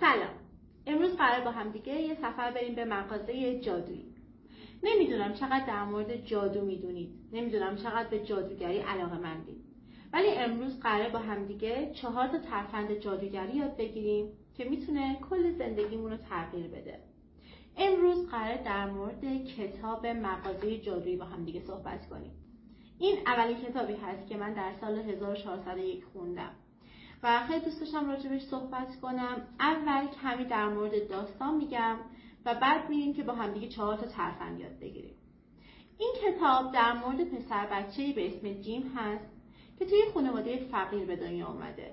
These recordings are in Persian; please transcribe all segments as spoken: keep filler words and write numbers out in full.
سلام. امروز قرار با هم دیگه یه سفر بریم به مغازه جادویی. نمیدونم چقدر در مورد جادو میدونید. نمیدونم چقدر به جادوگری علاقه‌مندید. ولی امروز قرار با هم دیگه چهار تا ترفند جادوگری یاد بگیریم که میتونه کل زندگیمون رو تغییر بده. امروز قرار در مورد کتاب مغازه جادویی با هم دیگه صحبت کنیم. این اولین کتابی هست که من در سال هزار و چهارصد و یک خوندم. و خیلی دوست داشتم راجبش صحبت کنم. اول کمی در مورد داستان میگم و بعد میریم که با همدیگه چهار تا ترفند یاد بگیریم. این کتاب در مورد پسر بچه‌ای به اسم جیم هست که توی خانواده فقیر به دنیا اومده.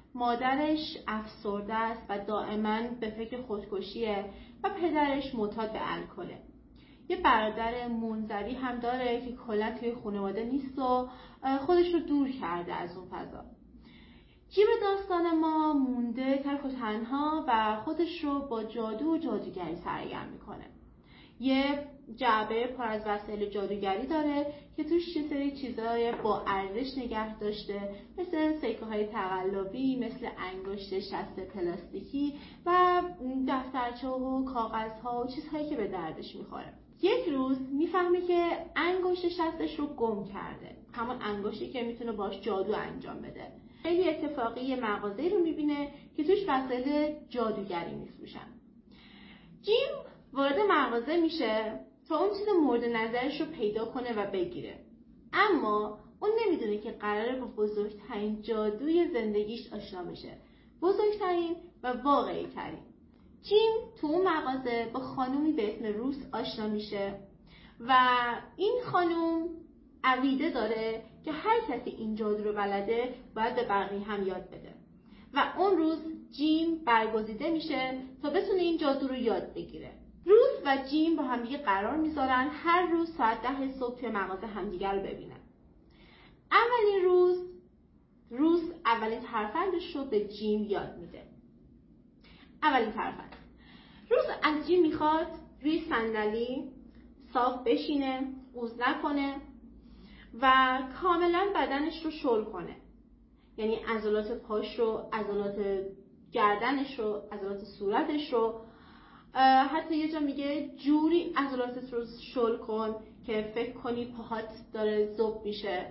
مادرش افسرده است و دائما به فکر خودکشیه و پدرش معتاد به الکله. یه برادر منزوی هم داره که کلا توی خانواده نیست و خودش رو دور کرده از اون فضا. جیم داستان ما مونده تک و تنها و خودش رو با جادو و جادوگری سرگرم میکنه. یه جعبه پر از وسایل جادوگری داره که توش یه سری چیزای با ارزش نگه داشته، مثل سکه های تقلبی، مثل انگشت شست پلاستیکی و دفترچه و کاغذها و چیزهایی که به دردش میخوره. یک روز میفهمه که انگشت شستش رو گم کرده، همون انگشتی که میتونه باش جادو انجام بده. خیلی اتفاقی یه مغازه‌ای رو میبینه که توش وسایل جادوگری میفروشن. جیم وارد مغازه میشه تا اون چیز مورد نظرش رو پیدا کنه و بگیره. اما اون نمیدونه که قراره با بزرگترین جادوی زندگیش آشنا بشه. بزرگترین و واقعی ترین. جیم تو اون مغازه با خانومی به اسم روس آشنا میشه و این خانوم عقیده داره که هر کسی این جادو رو بلده باید به بقیه هم یاد بده و اون روز جیم برگزیده میشه تا بتونه این جادو رو یاد بگیره. روز و جیم با همدیگه قرار میذارن هر روز ساعت ده صبح توی مغازه همدیگه رو ببینن. اولین روز روز اولین ترفندش رو به جیم یاد میده. اولین ترفند. روز از جیم میخواد روی صندلی صاف بشینه، قوز نکنه و کاملا بدنش رو شل کنه. یعنی عضلات پاش رو، عضلات گردنش رو، عضلات صورتش رو، حتی یه جا میگه جوری عضلاتت رو شل کن که فکر کنی پاهات داره ذوب میشه،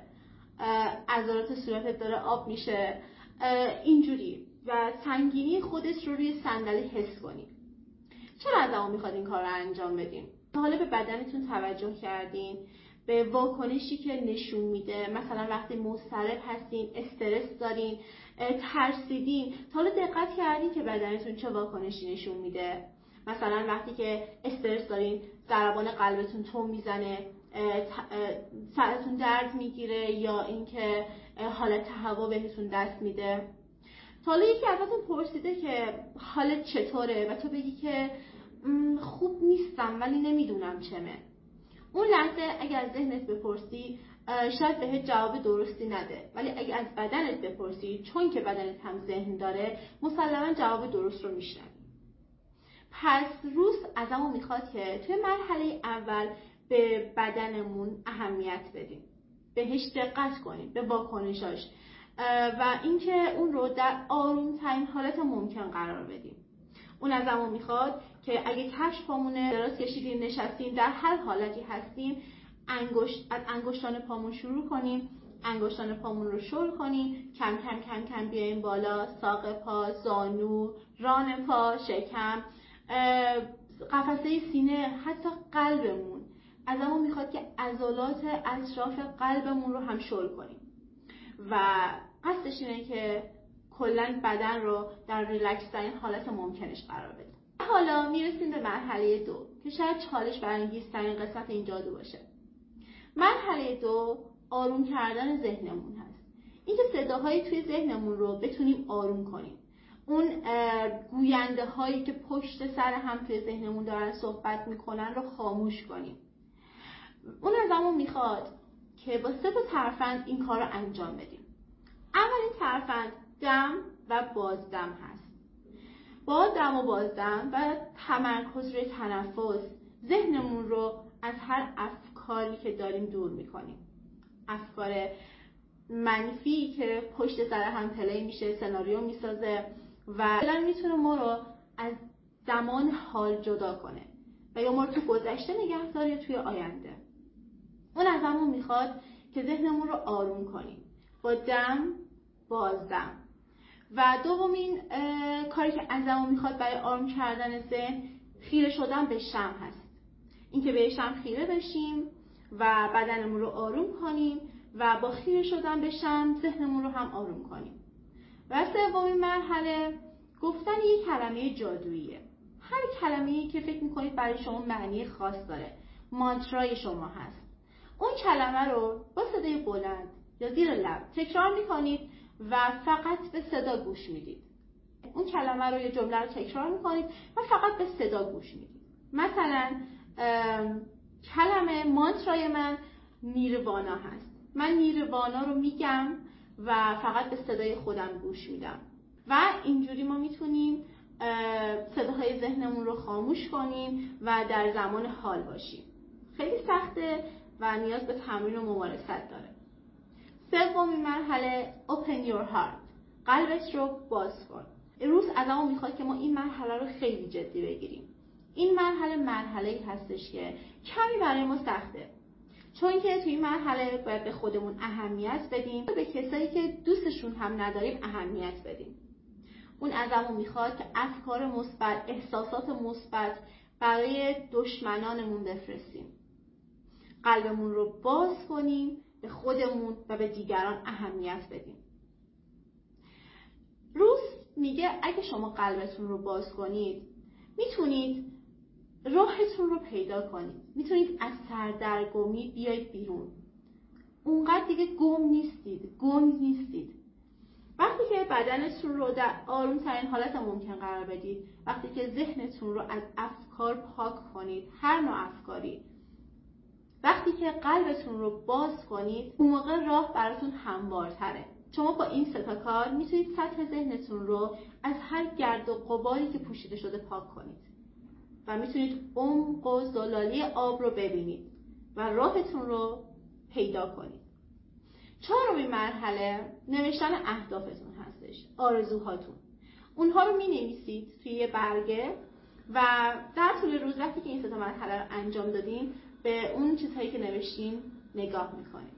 عضلات صورتت داره آب میشه، اینجوری و سنگینی خودت رو روی صندلی حس کنی. چرا از ما میخواد این کار رو انجام بدیم؟ حالا به بدنتون توجه کردین؟ به واکنشی که نشون میده، مثلا وقتی مضطرب هستین، استرس دارین، ترسیدین، تا حالا دقت کردین که بدنتون چه واکنشی نشون میده؟ مثلا وقتی که استرس دارین، ضربان قلبتون تون میزنه، سرتون درد میگیره یا اینکه حالت تهوع بهتون دست میده. تا حالا یکی ازتون پرسیده که حالت چطوره و تو بگی که خوب نیستم ولی نمیدونم چمه؟ اون لحظه اگر از ذهنت بپرسی شاید بهت جواب درستی نده، ولی اگه از بدنت بپرسی، چون که بدنت هم ذهن داره، مسلما جواب درست رو میشنوی. پس روز ازمون میخواد که توی مرحله اول به بدنمون اهمیت بدیم، بهش دقت کنیم، به واکنشاش و اینکه اون رو در آرومترین حالت ممکن قرار بدیم. اون ازمون میخواد که اگه کفش پامونه دراز کشیدیم، نشستیم، در هر حالتی هستیم، انگشت از انگشتان پامون شروع کنیم، انگشتان پامون رو شل کنیم، کم کم کم کم بیایم بالا، ساق پا، زانو، ران پا، شکم، قفسه سینه، حتی قلبمون. ازمون میخواد که عضلات اطراف قلبمون رو هم شل کنیم و قصدش اینه که کلاً بدن رو در ریلکس ترین حالت ممکنش قرار بدیم. حالا میرسیم به مرحله دو که شاید چالش برانگیزترین قسمت این جادو باشه. مرحله دو آروم کردن ذهنمون هست. اینکه صداهایی توی ذهنمون رو بتونیم آروم کنیم. اون گوینده هایی که پشت سر هم توی ذهنمون دارن صحبت میکنن رو خاموش کنیم. اون ازمون میخواد که با سه تا ترفند این کار رو انجام بدیم. اولین ترفند دم و بازدم هست. با دم و بازدم و تمرکز روی تنفس ذهنمون رو از هر افکاری که داریم دور میکنیم. افکار منفی که پشت سر هم پلی میشه، سناریو میسازه و فعلا میتونه ما رو از زمان حال جدا کنه و یا ما رو تو گذشته نگه داره یا توی آینده. اون ازمون میخواد که ذهنمون رو آروم کنیم با دم بازدم. و دومین کاری که ازمون میخواد برای آروم کردن ذهن خیره شدن به شمع هست. اینکه به شمع خیره بشیم و بدنمون رو آروم کنیم و با خیره شدن به شمع ذهنمون رو هم آروم کنیم. و سومین مرحله گفتن یک کلمه جادوییه. هر کلمه‌ای که فکر میکنید برای شما معنی خاص داره، مانترای شما هست. اون کلمه رو با صدای بلند یا زیر لب تکرار میکنید و فقط به صدا گوش میدید. اون کلمه رو یا جمله رو تکرار میکنید و فقط به صدا گوش میدید. مثلا کلمه مانترای من نیروانا هست. من نیروانا رو میگم و فقط به صدای خودم گوش میدم. و اینجوری ما میتونیم صداهای ذهنمون رو خاموش کنیم و در زمان حال باشیم. خیلی سخته و نیاز به تمرین و ممارست داره. سومین مرحله open your heart. قلبت رو باز کن. امروز ازمون میخواد که ما این مرحله رو خیلی جدی بگیریم. این مرحله مرحله‌ای هستش که کمی برای ما سخته. چون که توی این مرحله باید به خودمون اهمیت بدیم، به کسایی که دوستشون هم نداریم اهمیت بدیم. اون ازمون میخواد که افکار مثبت، احساسات مثبت برای دشمنانمون بفرستیم. قلبمون رو باز کنیم، به خودمون و به دیگران اهمیت بدیم. روز میگه اگه شما قلبتون رو باز کنید، میتونید راهتون رو پیدا کنید. میتونید از سردرگمی بیاید بیرون. اونقدر دیگه گم نیستید، گنگ نیستید. وقتی که بدنتون رو در آروم ترین حالت ممکن قرار بدید، وقتی که ذهنتون رو از افکار پاک کنید، هر نوع افکاری، وقتی که قلبتون رو باز کنید، اون موقع راه براتون هموارتره. شما با این سه تا کار میتونید سطح ذهنتون رو از هر گرد و غباری که پوشیده شده پاک کنید و میتونید عمق و زلالی آب رو ببینید و راهتون رو پیدا کنید. چهارمین مرحله نوشتن اهدافتون هستش، آرزوهاتون. اونها رو می‌نویسید توی یه برگه و در طول روز وقتی که این سه تا مرحله رو انجام دادین، به اون چیزهایی که نوشتین نگاه میکنید.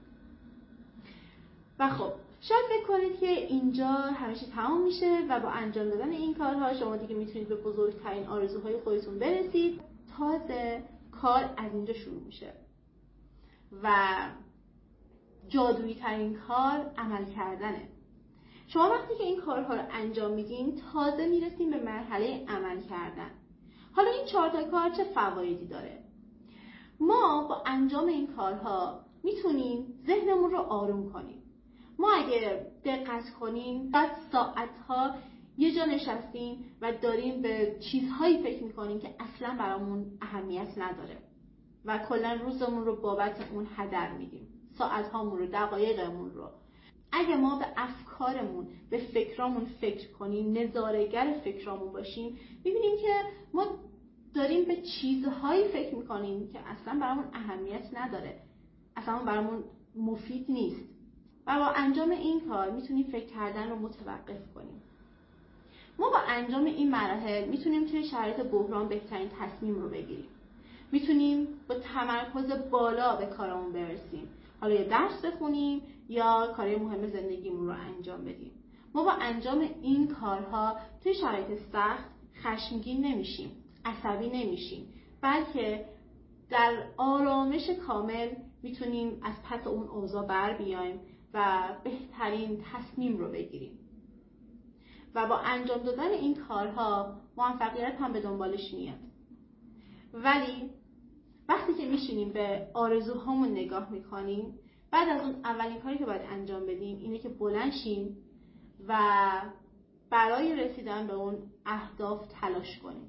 و خب شاید فکر کنید که اینجا همه چی تمام میشه و با انجام دادن این کارها شما دیگه میتونید به بزرگترین آرزوهای خودتون برسید. تازه کار از اینجا شروع میشه و جادویی ترین کار عمل کردنه. شما وقتی که این کارها رو انجام میدین تازه میرسین به مرحله عمل کردن. حالا این چهار تا کار چه فوایدی داره؟ ما با انجام این کارها میتونیم ذهنمون رو آروم کنیم. ما اگه دقت کنیم بعد ساعتها یه جا نشستیم و داریم به چیزهایی فکر میکنیم که اصلا برامون اهمیت نداره و کلا روزمون رو بابت اون هدر میدیم، ساعتهامون رو، دقایقمون رو. اگه ما به افکارمون، به فکرامون فکر کنیم، نظاره‌گر فکرامون باشیم، میبینیم که ما داریم به چیزهایی فکر میکنیم که اصلا برامون اهمیت نداره، اصلا برامون مفید نیست. و با انجام این کار میتونیم فکر کردن رو متوقف کنیم. ما با انجام این مراحل میتونیم توی شرایط بحران بهترین تصمیم رو بگیریم. میتونیم با تمرکز بالا به کارمون برسیم. حالا یا درس بخونیم یا کارهای مهم زندگیمون رو انجام بدیم. ما با انجام این کارها توی شرایط سخت خشمگین نمیشیم، عصبی نمیشیم، بلکه در آرامش کامل میتونیم از پس اون اوضاع بر بیایم و بهترین تصمیم رو بگیریم. و با انجام دادن این کارها موفقیت هم به دنبالش میاد. ولی وقتی که میشینیم به آرزوهامون نگاه میکنیم، بعد از اون اولین کاری که باید انجام بدیم اینه که بلند شیم و برای رسیدن به اون اهداف تلاش کنیم.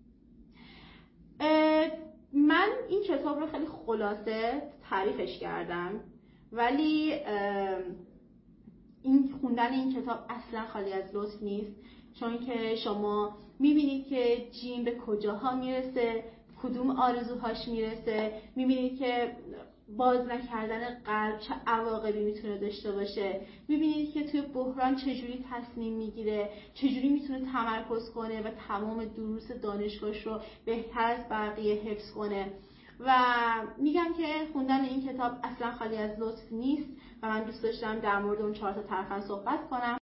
من این کتاب رو خیلی خلاصه تعریفش کردم، ولی این خوندن این کتاب اصلا خالی از لطف نیست، چون که شما میبینید که جیم به کجاها میرسه، کدوم آرزوهاش میرسه، میبینید که باز نکردن قلب چه عواقبی میتونه داشته باشه. میبینید که توی بحران چجوری تصمیم میگیره، چجوری میتونه تمرکز کنه و تمام دروس دانشگاهش رو بهتر از بقیه حفظ کنه. و میگم که خوندن این کتاب اصلا خالی از لطف نیست و من دوست داشتم در مورد اون چهار تا ترفند صحبت کنم.